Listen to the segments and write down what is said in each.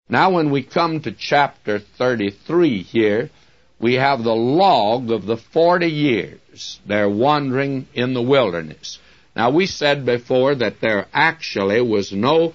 Now when we come to chapter 33 here, we have the log of the 40 years they're wandering in the wilderness. Now we said before that there actually was no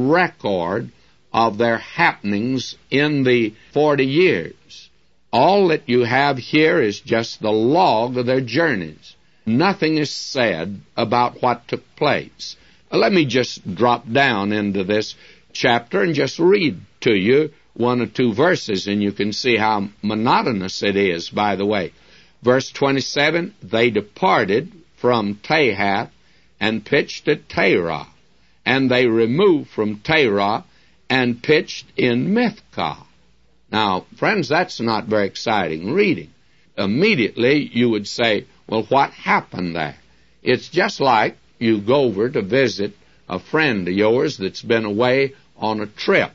record of their happenings in the 40 years. All that you have here is just the log of their journeys. Nothing is said about what took place. Let me just drop down into this chapter and just read to you one or two verses, and you can see how monotonous it is, by the way. Verse 27, they departed from Tahath and pitched at Terah, and they removed from Terah and pitched in Mithkah. Now, friends, that's not very exciting reading. Immediately you would say, well, what happened there? It's just like you go over to visit a friend of yours that's been away on a trip,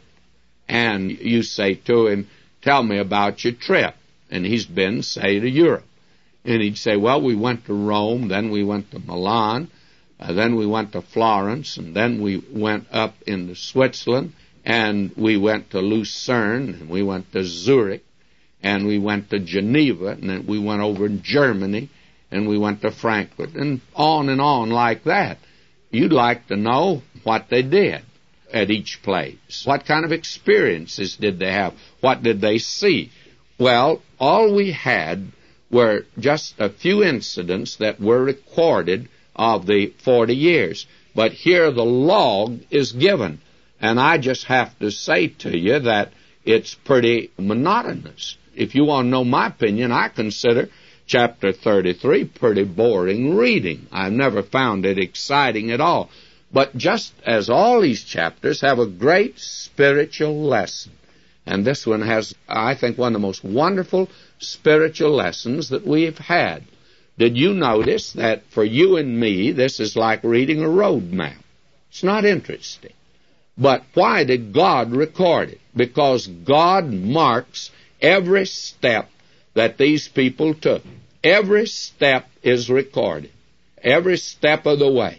and you say to him, tell me about your trip. And he's been, say, to Europe. And he'd say, well, we went to Rome, then we went to Milan, then we went to Florence, and then we went up into Switzerland, and we went to Lucerne, and we went to Zurich, and we went to Geneva, and then we went over in Germany, and we went to Frankfurt, and on like that. You'd like to know what they did at each place. What kind of experiences did they have? What did they see? Well, all we had were just a few incidents that were recorded of the 40 years. But here the log is given. And I just have to say to you that it's pretty monotonous. If you want to know my opinion, I consider chapter 33 pretty boring reading. I've never found it exciting at all. But just as all these chapters have a great spiritual lesson, and this one has, I think, one of the most wonderful spiritual lessons that we've had. Did you notice that for you and me, this is like reading a road map? It's not interesting. But why did God record it? Because God marks every step that these people took. Every step is recorded. Every step of the way.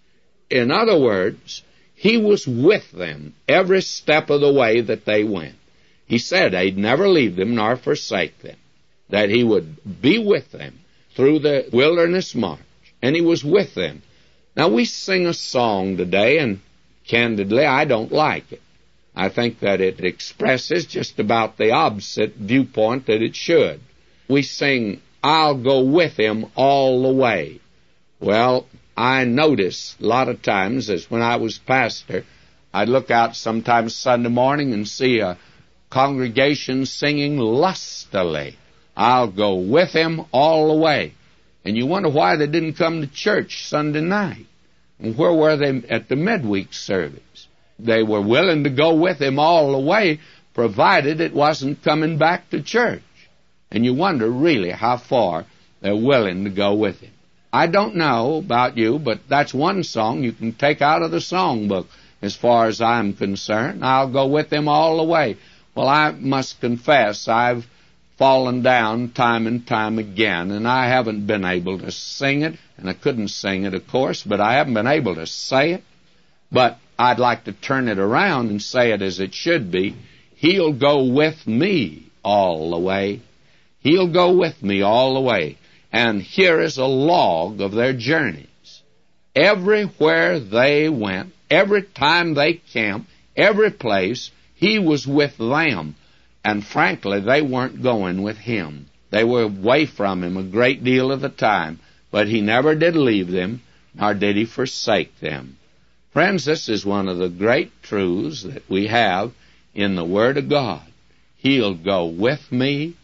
In other words, He was with them every step of the way that they went. He said He'd never leave them nor forsake them, that He would be with them through the wilderness march, and He was with them. Now, we sing a song today, and candidly, I don't like it. I think that it expresses just about the opposite viewpoint that it should. We sing, I'll go with Him all the way. Well, I notice a lot of times, as when I was pastor, I'd look out sometimes Sunday morning and see a congregation singing lustily, I'll go with Him all the way. And you wonder why they didn't come to church Sunday night. And where were they at the midweek service? They were willing to go with Him all the way, provided it wasn't coming back to church. And you wonder really how far they're willing to go with Him. I don't know about you, but that's one song you can take out of the songbook as far as I'm concerned. I'll go with Him all the way. Well, I must confess I've fallen down time and time again, and I haven't been able to sing it, and I couldn't sing it, of course, but I haven't been able to say it. But I'd like to turn it around and say it as it should be. He'll go with me all the way. He'll go with me all the way. And here is a log of their journeys. Everywhere they went, every time they camped, every place, He was with them. And frankly, they weren't going with Him. They were away from Him a great deal of the time. But He never did leave them, nor did He forsake them. Friends, this is one of the great truths that we have in the Word of God. He'll go with me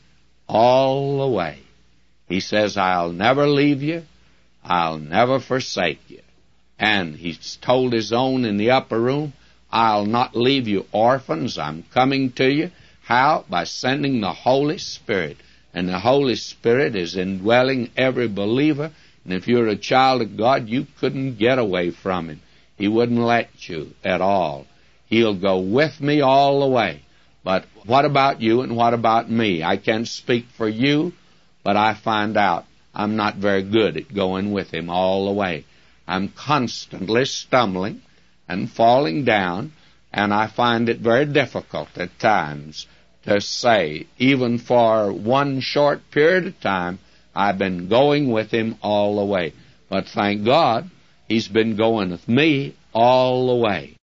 all the way. He says, I'll never leave you. I'll never forsake you. And He's told His own in the upper room, I'll not leave you orphans. I'm coming to you. How? By sending the Holy Spirit. And the Holy Spirit is indwelling every believer. And if you're a child of God, you couldn't get away from Him. He wouldn't let you at all. He'll go with me all the way. But what about you and what about me? I can't speak for you, but I find out I'm not very good at going with Him all the way. I'm constantly stumbling and falling down, And I find it very difficult at times to say, even for one short period of time, I've been going with Him all the way. But thank God, He's been going with me all the way.